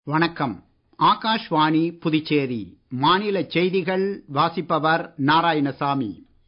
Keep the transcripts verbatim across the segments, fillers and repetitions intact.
வணக்கம். ஆகாஷ்வாணி புதுச்சேரி மாநில செய்திகள் வாசிப்பவர் நாராயணசாமி.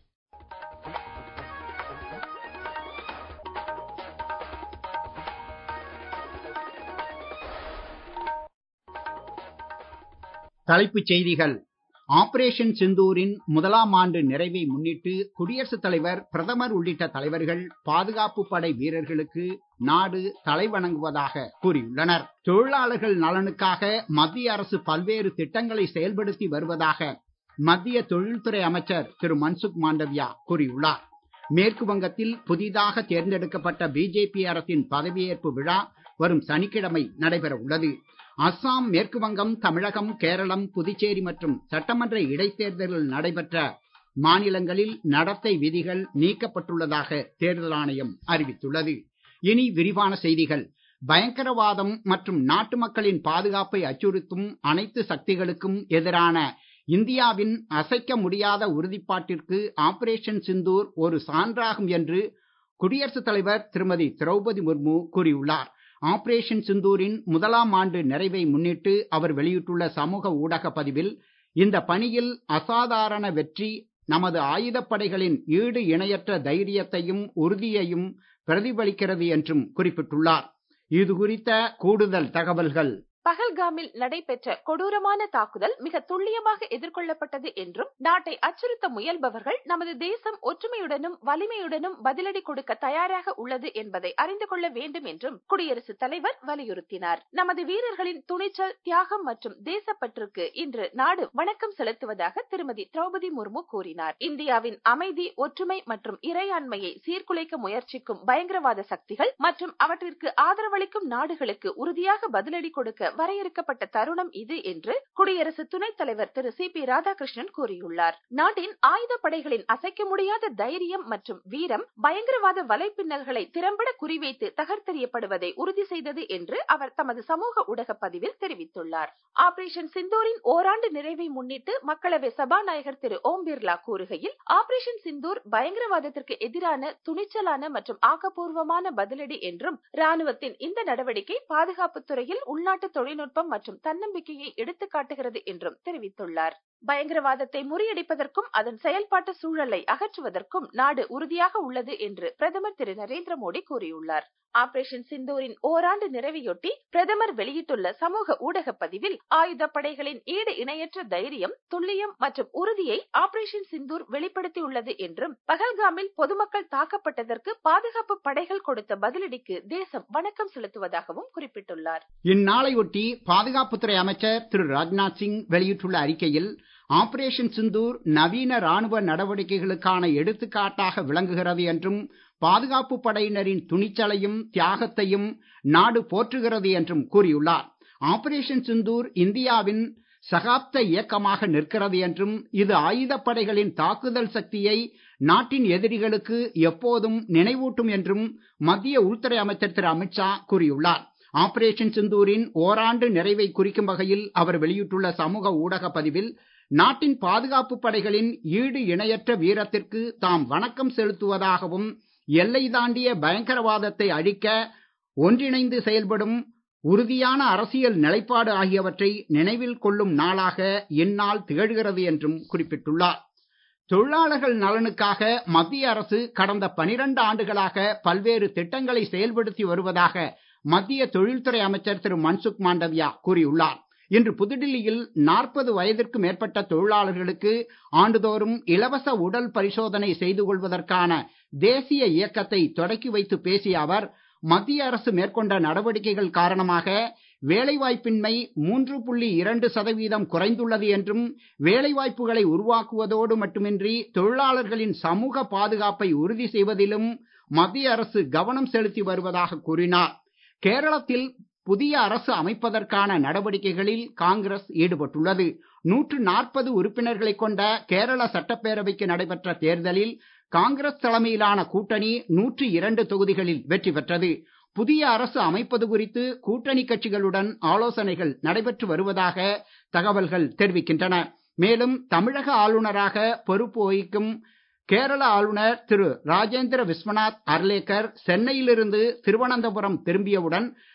தலைப்புச் செய்திகள். ஆபரேஷன் சிந்தூரின் முதலாம் ஆண்டு நிறைவை முன்னிட்டு குடியரசுத் தலைவர், பிரதமர் உள்ளிட்ட தலைவர்கள் பாதுகாப்பு படை வீரர்களுக்கு நாடு தலைவணங்குவதாக கூறியுள்ளனர். தொழிலாளர்கள் நலனுக்காக மத்திய அரசு பல்வேறு திட்டங்களை செயல்படுத்தி வருவதாக மத்திய தொழில்துறை அமைச்சர் திரு மன்சுக் மாண்டவியா கூறியுள்ளார். மேற்கு வங்கத்தில் புதிதாக தேர்ந்தெடுக்கப்பட்ட பிஜேபி அரசின் பதவியேற்பு விழா வரும் சனிக்கிழமை நடைபெற உள்ளது. அஸ்ஸாம், மேற்கு வங்கம், தமிழகம், கேரளம், புதுச்சேரி மற்றும் சட்டமன்ற இடைத்தேர்தல்கள் நடைபெற்ற மாநிலங்களில் நடத்தை விதிகள் நீக்கப்பட்டுள்ளதாக தேர்தல் ஆணையம் அறிவித்துள்ளது. இனி விரிவான செய்திகள். பயங்கரவாதம் மற்றும் நாட்டு மக்களின் பாதுகாப்பை அச்சுறுத்தும் அனைத்து சக்திகளுக்கும் எதிரான இந்தியாவின் அசைக்க முடியாத உறுதிப்பாட்டிற்கு ஆபரேஷன் சிந்தூர் ஒரு சான்றாகும் என்று குடியரசுத் தலைவர் திருமதி திரௌபதி முர்மு கூறியுள்ளார். ஆபரேஷன் சிந்தூரின் முதலாம் ஆண்டு நிறைவை முன்னிட்டு அவர் வெளியிட்டுள்ள சமூக ஊடக பதிவில், இந்த பணியில் அசாதாரண வெற்றி நமது ஆயுதப்படைகளின் ஈடு இணையற்ற தைரியத்தையும் உறுதியையும் பிரதிபலிக்கிறது என்றும் குறிப்பிட்டுள்ளார். இது குறித்த கூடுதல் தகவல்கள். பகல்காமில் நடைபெற்ற கொடூரமான தாக்குதல் மிக துல்லியமாக எதிர்கொள்ளப்பட்டது என்றும், நாட்டை அச்சுறுத்த முயல்பவர்கள் நமது தேசம் ஒற்றுமையுடனும் வலிமையுடனும் பதிலடி கொடுக்க தயாராக உள்ளது என்பதை அறிந்து கொள்ள வேண்டும் என்றும் குடியரசுத் தலைவர் வலியுறுத்தினார். நமது வீரர்களின் துணிச்சல், தியாகம் மற்றும் தேசப்பற்றுக்கு இன்று நாடு வணக்கம் செலுத்துவதாக திருமதி திரௌபதி முர்மு கூறினார். இந்தியாவின் அமைதி, ஒற்றுமை மற்றும் இறையாண்மையை சீர்குலைக்க முயற்சிக்கும் பயங்கரவாத சக்திகள் மற்றும் அவற்றிற்கு ஆதரவளிக்கும் நாடுகளுக்கு உறுதியாக பதிலடி கொடுக்க வரையறுக்கப்பட்ட தருணம் இது என்று குடியரசு துணைத் தலைவர் திரு சி பி ராதாகிருஷ்ணன் கூறியுள்ளார். நாட்டின் ஆயுத படைகளின் அசைக்க முடியாத தைரியம் மற்றும் வீரம் பயங்கரவாத வலைப்பின்னல்களை திறம்பட குறிவைத்து தகர்த்தெறியப்படுவதை உறுதி செய்தது என்று அவர் தமது சமூக ஊடக பதிவில் தெரிவித்துள்ளார். ஆபரேஷன் சிந்தூரின் ஓராண்டு நிறைவை முன்னிட்டு மக்களவை சபாநாயகர் திரு ஓம் பிர்லா கூறுகையில், ஆபரேஷன் சிந்தூர் பயங்கரவாதத்திற்கு எதிரான துணிச்சலான மற்றும் ஆக்கப்பூர்வமான பதிலடி என்றும், ராணுவத்தின் இந்த நடவடிக்கை பாதுகாப்புத் துறையில் உள்நாட்டு தொழில்நுட்பம் மற்றும் தன்னம்பிக்கையை எடுத்துக் காட்டுகிறது என்றும் தெரிவித்துள்ளார். பயங்கரவாதத்தை முறியடிப்பதற்கும் அதன் செயல்பாட்டு சூழலை அகற்றுவதற்கும் நாடு உறுதியாக உள்ளது என்று பிரதமர் திரு நரேந்திர மோடி கூறியுள்ளார். ஆபரேஷன் சிந்தூரின் ஓராண்டு நிறைவையொட்டி பிரதமர் வெளியிட்டுள்ள சமூக ஊடக பதிவில், ஆயுதப்படைகளின் ஈடு இணையற்ற தைரியம், துல்லியம் மற்றும் உறுதியை ஆபரேஷன் சிந்தூர் வெளிப்படுத்தியுள்ளது என்றும், பகல்காமில் பொதுமக்கள் தாக்கப்பட்டதற்கு பாதுகாப்பு படைகள் கொடுத்த பதிலடிக்கு தேசம் வணக்கம் செலுத்துவதாகவும் குறிப்பிட்டுள்ளார். இந்நாளையொட்டி பாதுகாப்புத்துறை அமைச்சர் திரு ராஜ்நாத் சிங் வெளியிட்டுள்ள அறிக்கையில், ஆபரேஷன் சிந்தூர் நவீன ராணுவ நடவடிக்கைகளுக்கான எடுத்துக்காட்டாக விளங்குகிறது என்றும், பாதுகாப்பு படையினரின் துணிச்சலையும் தியாகத்தையும் நாடு போற்றுகிறது என்றும் கூறியுள்ளார். ஆபரேஷன் சிந்தூர் இந்தியாவின் சகாப்த இயக்கமாக நிற்கிறது என்றும், இது ஆயுதப்படைகளின் தாக்குதல் சக்தியை நாட்டின் எதிரிகளுக்கு எப்போதும் நினைவூட்டும் என்றும் மத்திய உள்துறை அமைச்சர் திரு அமித்ஷா கூறியுள்ளார். ஆபரேஷன் சிந்தூரின் ஓராண்டு நிறைவை குறிக்கும் வகையில் அவர் வெளியிட்டுள்ள சமூக ஊடக பதிவில், நாட்டின் பாதுகாப்பு படைகளின் ஈடு இணையற்ற வீரத்திற்கு தாம் வணக்கம் செலுத்துவதாகவும், எல்லை தாண்டிய பயங்கரவாதத்தை அழிக்க ஒன்றிணைந்து செயல்படும் உறுதியான அரசியல் நிலைப்பாடு ஆகியவற்றை நினைவில் கொள்ளும் நாளாக இந்நாள் திகழ்கிறது என்றும் குறிப்பிட்டுள்ளார். தொழிலாளர்கள் நலனுக்காக மத்திய அரசு கடந்த பனிரெண்டு ஆண்டுகளாக பல்வேறு திட்டங்களை செயல்படுத்தி வருவதாக மத்திய தொழில்துறை அமைச்சர் திரு மன்சுக் மாண்டவியா கூறியுள்ளார். இன்று புதுடில்லியில் நாற்பது வயதிற்கு மேற்பட்ட தொழிலாளர்களுக்கு ஆண்டுதோறும் இலவச உடல் பரிசோதனை செய்து கொள்வதற்கான தேசிய இயக்கத்தை தொடக்கி வைத்து பேசிய அவர், மத்திய அரசு மேற்கொண்ட நடவடிக்கைகள் காரணமாக வேலைவாய்ப்பின்மை மூன்று புள்ளி இரண்டு சதவீதம் குறைந்துள்ளது என்றும், வேலைவாய்ப்புகளை உருவாக்குவதோடு மட்டுமின்றி தொழிலாளர்களின் சமூக பாதுகாப்பை உறுதி செய்வதிலும் மத்திய அரசு கவனம் செலுத்தி வருவதாக கூறினார். கேரளத்தில் புதிய அரசு அமைப்பதற்கான நடவடிக்கைகளில் காங்கிரஸ் ஈடுபட்டுள்ளது. நூற்று நாற்பது உறுப்பினர்களை கொண்ட கேரள சட்டப்பேரவைக்கு நடைபெற்ற தேர்தலில் காங்கிரஸ் தலைமையிலான கூட்டணி நூற்று இரண்டு தொகுதிகளில் வெற்றி பெற்றது. புதிய அரசு அமைப்பது குறித்து கூட்டணி கட்சிகளுடன் ஆலோசனைகள் நடைபெற்று வருவதாக தகவல்கள் தெரிவிக்கின்றன. மேலும் தமிழக ஆளுநராக பொறுப்பு வகிக்கும் கேரள ஆளுநர் திரு ராஜேந்திர விஸ்வநாத் அர்லேக்கர் சென்னையிலிருந்து திருவனந்தபுரம் திரும்பியவுடன்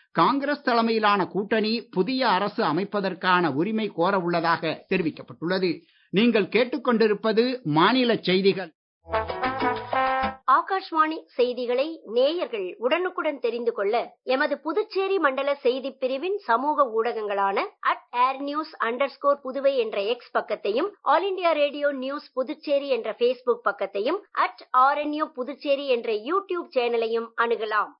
காங்கிரஸ் தலைமையிலான கூட்டணி புதிய அரசு அமைப்பதற்கான உரிமை கோர உள்ளதாக தெரிவிக்கப்பட்டுள்ளது. நீங்கள் கேட்டுக்கொண்டிருப்பது மாநில செய்திகள். ஆகாஷ்வாணி செய்திகளை நேயர்கள் உடனுக்குடன் தெரிந்து கொள்ள எமது புதுச்சேரி மண்டல செய்தி பிரிவின் சமூக ஊடகங்களான at AIR news underscore Puduvai என்ற எக்ஸ் பக்கத்தையும், all India radio news Puducherry என்ற பேஸ்புக் பக்கத்தையும், அட் ஆர்என்யூ புதுச்சேரி என்ற யூடியூப் சேனலையும் அணுகலாம்.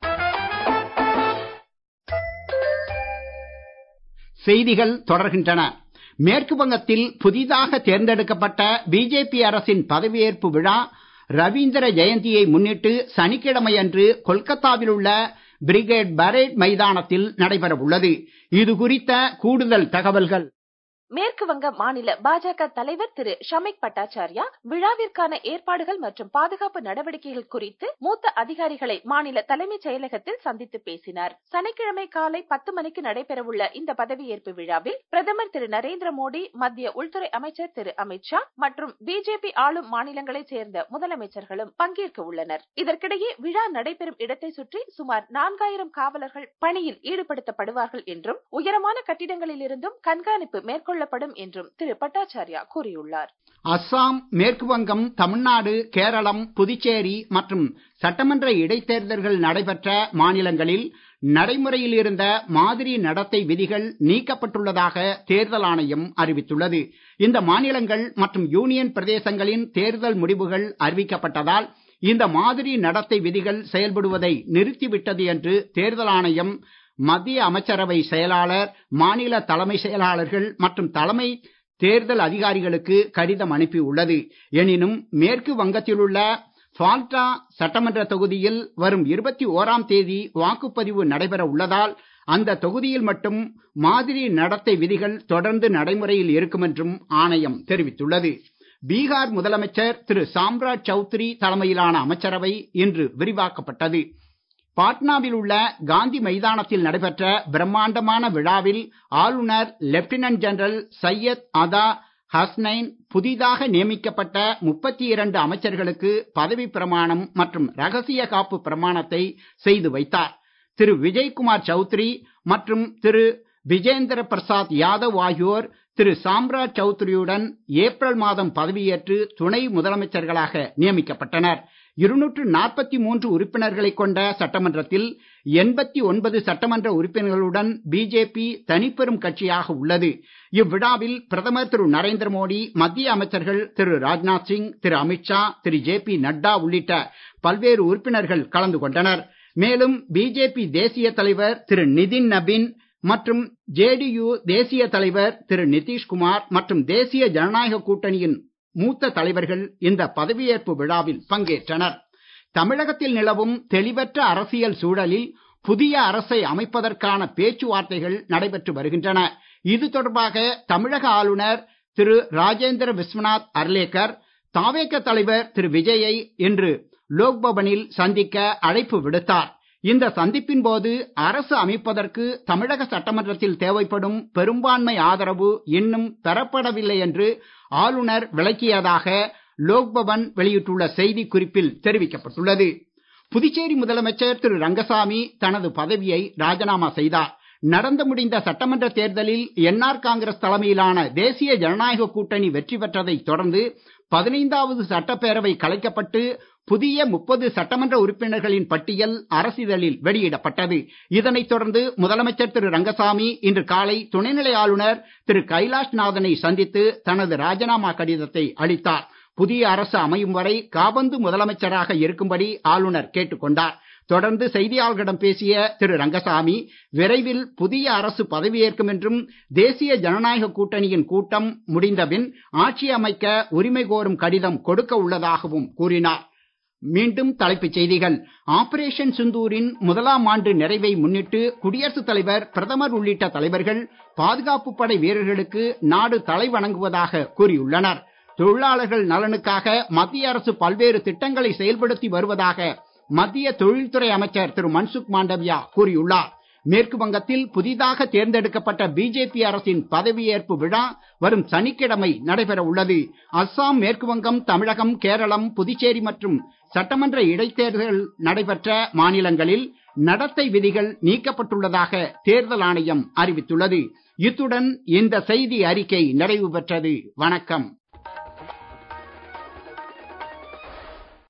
செய்திகள் தொடர்கின்றன. மேற்கு வங்கத்தில் புதிதாக தேர்ந்தெடுக்கப்பட்ட பிஜேபி அரசின் பதவியேற்பு விழா ரவீந்திர ஜெயந்தியை முன்னிட்டு சனிக்கிழமை அன்று கொல்கத்தாவில் உள்ள பிரிகேட் பரேட் மைதானத்தில் நடைபெற உள்ளது. இது குறித்த கூடுதல் தகவல்கள். மேற்கு வங்க மாநில பாஜக தலைவர் திரு ஷமிக் பட்டாச்சார்யா விழாவிற்கான ஏற்பாடுகள் மற்றும் பாதுகாப்பு நடவடிக்கைகள் குறித்து மூத்த அதிகாரிகளை மாநில தலைமைச் செயலகத்தில் சந்தித்து பேசினார். சனிக்கிழமை காலை பத்து மணிக்கு நடைபெறவுள்ள இந்த பதவியேற்பு விழாவில் பிரதமர் திரு நரேந்திர மோடி, மத்திய உள்துறை அமைச்சர் திரு அமித்ஷா மற்றும் பிஜேபி ஆளும் மாநிலங்களைச் சேர்ந்த முதலமைச்சர்களும் பங்கேற்க உள்ளனர். இதற்கிடையே விழா நடைபெறும் இடத்தை சுற்றி சுமார் நான்காயிரம் காவலர்கள் பணியில் ஈடுபடுத்தப்படுவார்கள் என்றும் உயரமான கட்டிடங்களில் இருந்தும் கண்காணிப்பு மேற்கொள்ள படும் என்றும் திரு பட்டாச்சார்யா கூறியுள்ளார். அஸ்ஸாம், மேற்கு வங்கம், தமிழ்நாடு, கேரளம், புதுச்சேரி மற்றும் சட்டமன்ற இடைத்தேர்தல்கள் நடைபெற்ற மாநிலங்களில் நடைமுறையில் இருந்த மாதிரி நடத்தை விதிகள் நீக்கப்பட்டுள்ளதாக தேர்தல் ஆணையம் அறிவித்துள்ளது. இந்த மாநிலங்கள் மற்றும் யூனியன் பிரதேசங்களின் தேர்தல் முடிவுகள் அறிவிக்கப்பட்டதால் இந்த மாதிரி நடத்தை விதிகள் செயல்படுவதை நிறுத்திவிட்டது என்று தேர்தல் ஆணையம் மத்திய அமைச்சரவை செயலாளர், மாநில தலைமை செயலாளர்கள் மற்றும் தலைமை தேர்தல் அதிகாரிகளுக்கு கடிதம் அனுப்பியுள்ளது. எனினும் மேற்கு வங்கத்தில் உள்ள ஃபால்டா சட்டமன்ற தொகுதியில் வரும் இருபத்தி ஓராம் தேதி வாக்குப்பதிவு நடைபெற உள்ளதால் அந்த தொகுதியில் மட்டும் மாதிரி நடத்தை விதிகள் தொடர்ந்து நடைமுறையில் இருக்கும் என்றும் ஆணையம் தெரிவித்துள்ளது. பீகார் முதலமைச்சர் திரு சாம்ராஜ் சௌத்ரி தலைமையிலான அமைச்சரவை இன்று விரிவாக்கப்பட்டது. பாட்னாவில் உள்ள காந்தி மைதானத்தில் நடைபெற்ற பிரம்மாண்டமான விழாவில் ஆளுநர் லெப்டினன்ட் ஜெனரல் சையத் அதா ஹஸ்னைன் புதிதாக நியமிக்கப்பட்ட முப்பத்தி இரண்டு அமைச்சர்களுக்கு பதவி பிரமாணம் மற்றும் ரகசிய காப்பு பிரமாணத்தை செய்து வைத்தார். திரு விஜய்குமார் சௌத்ரி மற்றும் திரு விஜேந்திர பிரசாத் யாதவ் ஆகியோர் திரு சாம்ராஜ் சௌத்ரியுடன் ஏப்ரல் மாதம் பதவியேற்று துணை முதலமைச்சர்களாக நியமிக்கப்பட்டனர். இருநூற்று நாற்பத்தி மூன்று உறுப்பினர்களை கொண்ட சட்டமன்றத்தில் எண்பத்தி ஒன்பது சட்டமன்ற உறுப்பினர்களுடன் பிஜேபி தனிப்பெரும் கட்சியாக உள்ளது. இவ்விழாவில் பிரதமர் திரு நரேந்திர மோடி, மத்திய அமைச்சர்கள் திரு ராஜ்நாத் சிங், திரு அமித்ஷா, திரு ஜே பி நட்டா உள்ளிட்ட பல்வேறு உறுப்பினர்கள் கலந்து கொண்டனர். மேலும் பிஜேபி தேசிய தலைவர் திரு நிதின் நபின் மற்றும் ஜேடியு தேசிய தலைவர் திரு நிதிஷ்குமார் மற்றும் தேசிய ஜனநாயக கூட்டணியின் மூத்த தலைவர்கள் இந்த பதவியேற்பு விழாவில் பங்கேற்றனர். தமிழகத்தில் நிலவும் தெளிவற்ற அரசியல் சூழலில் புதிய அரசை அமைப்பதற்கான பேச்சுவார்த்தைகள் நடைபெற்று வருகின்றன. இது தொடர்பாக தமிழக ஆளுநர் திரு ராஜேந்திர விஸ்வநாத் அர்லேக்கர் தாவேக தலைவர் திரு விஜயை இன்று லோக்பவனில் சந்திக்க அழைப்பு விடுத்தார். இந்த சந்திப்பின் போது அரசு அமைப்பதற்கு தமிழக சட்டமன்றத்தில் தேவைப்படும் பெரும்பான்மை ஆதரவு இன்னும் பெறப்படவில்லை என்று ஆளுநர் விளக்கியதாக லோக்பவன் வெளியிட்டுள்ள செய்தி குறிப்பில் தெரிவிக்கப்பட்டுள்ளது. புதுச்சேரி முதலமைச்சர் திரு ரங்கசாமி தனது பதவியை ராஜினாமா செய்தார். நடந்து முடிந்த சட்டமன்ற தேர்தலில் என்ஆர் காங்கிரஸ் தலைமையிலான தேசிய ஜனநாயக கூட்டணி வெற்றி பெற்றதை தொடர்ந்து பதினைந்தாவது சட்டப்பேரவை கலைக்கப்பட்டு புதிய முப்பது சட்டமன்ற உறுப்பினர்களின் பட்டியல் அரசிதழில் வெளியிடப்பட்டது. இதனைத் தொடர்ந்து முதலமைச்சர் திரு ரங்கசாமி இன்று காலை துணைநிலை ஆளுநர் திரு கைலாஷ்நாதனை சந்தித்து தனது ராஜினாமா கடிதத்தை அளித்தார். புதிய அரசு அமையும் வரை காபந்து முதலமைச்சராக இருக்கும்படி ஆளுநர் கேட்டுக் கொண்டார். தொடர்ந்து செய்தியாளர்களிடம் பேசிய திரு ரங்கசாமி, விரைவில் புதிய அரசு பதவியேற்கும் என்றும் தேசிய ஜனநாயக கூட்டணியின் கூட்டம் முடிந்தபின் ஆட்சி அமைக்க உரிமை கோரும் கடிதம் கொடுக்க உள்ளதாகவும் கூறினார். மீண்டும் தலைப்புச் செய்திகள். ஆபரேஷன் சிந்தூரின் முதலாம் ஆண்டு நிறைவை முன்னிட்டு குடியரசுத் தலைவர், பிரதமர் உள்ளிட்ட தலைவர்கள் பாதுகாப்பு படை வீரர்களுக்கு நாடு தலை வணங்குவதாக கூறியுள்ளனர். தொழிலாளர்கள் நலனுக்காக மத்திய அரசு பல்வேறு திட்டங்களை செயல்படுத்தி வருவதாக மத்திய தொழில்துறை அமைச்சர் திரு மன்சுக் மாண்டவியா கூறியுள்ளார். மேற்கு வங்கத்தில் புதிதாக தேர்ந்தெடுக்கப்பட்ட பிஜேபி அரசின் பதவியேற்பு விழா வரும் சனிக்கிழமை நடைபெற உள்ளது. அஸ்ஸாம், மேற்கு வங்கம், தமிழகம், கேரளம், புதுச்சேரி மற்றும் சட்டமன்ற இடைத்தேர்தல் நடைபெற்ற மாநிலங்களில் நடத்தை விதிகள் நீக்கப்பட்டுள்ளதாக தேர்தல் ஆணையம் அறிவித்துள்ளது. இத்துடன் இந்த செய்தி அறிக்கை நிறைவு பெற்றது. வணக்கம்.